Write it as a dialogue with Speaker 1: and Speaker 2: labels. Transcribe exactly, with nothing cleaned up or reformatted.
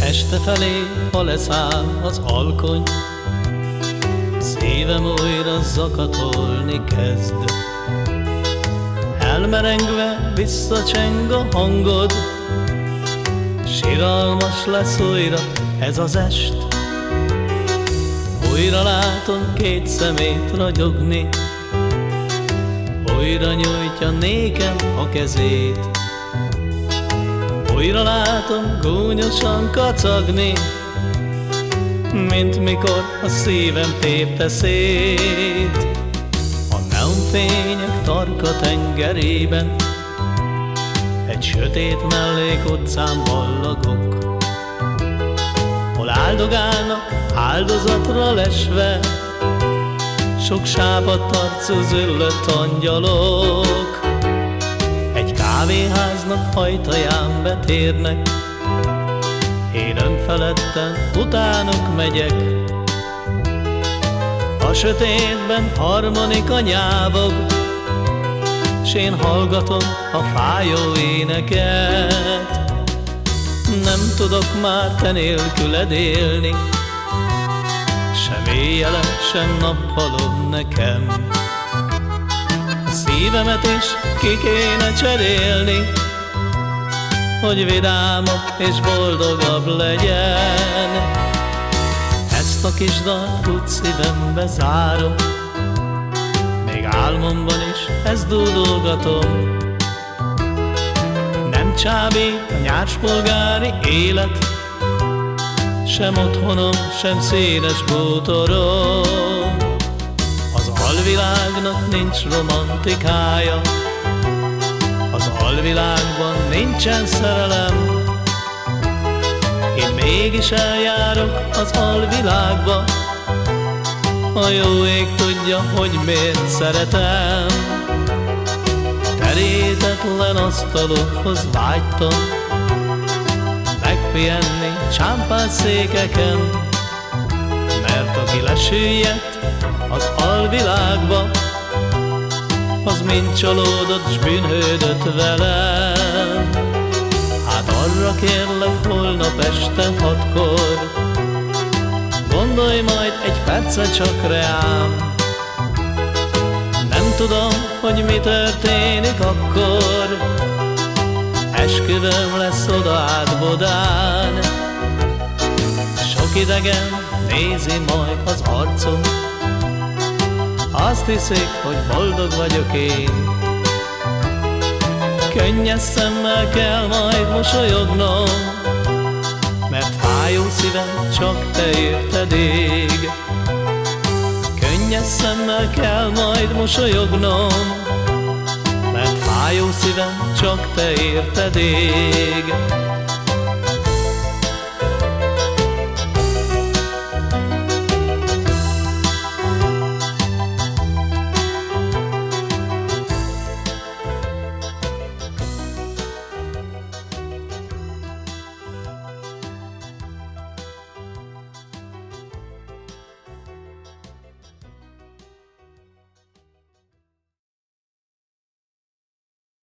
Speaker 1: Este felé, ha leszáll az alkony, szívem újra zakatolni kezd. Elmerengve visszacseng a hangod, siralmas lesz újra ez az est. Újra látom két szemét ragyogni, újra nyújtja nékem a kezét. Újra látom gúnyosan kacagni, mint mikor a szívem tépte szét. A neonfények tarka tengerében egy sötét mellékutcán ballagok, hol áldogálnak áldozatra lesve sok sápadt arcú züllött angyalok. Egy kávéháznak ajtaján betérnek, én önfeledten utánuk megyek. A sötétben harmonika nyávog, s én hallgatom a fájó éneket. Nem tudok már te nélküled élni, sem éjjel, sem nappalom nekem. A szívemet is ki kéne cserélni, hogy vidámabb és boldogabb legyen. Ezt a kis dalt úgy szívembe zárom, még álmomban is ezt dúdolgatom. Nem csábít a nyárspolgári élet, sem otthonom, sem színes bútorom. Az alvilágnak nincs romantikája, az alvilágban nincsen szerelem. Én mégis eljárok az alvilágba, a jó ég tudja, hogy miért szeretem. Terítetlen asztalokhoz vágytam, megpihenni csámpás székeken, mert aki lesüllyedt az alvilágba, az mind csalódott s bűnhődött velem. Hát arra kérlek holnap este hatkor, gondolj majd egy percet csak reám. Nem tudom, hogy mi történik akkor, esküvőm lesz oda át Bodán. Sok idegen nézi majd az arcom, azt hiszik, hogy boldog vagyok én. Könnyes szemmel kell majd mosolyognom, mert fájó szívem csak te érted ég. Könnyes szemmel kell majd mosolyognom, mert fájó szívem csak te érted ég.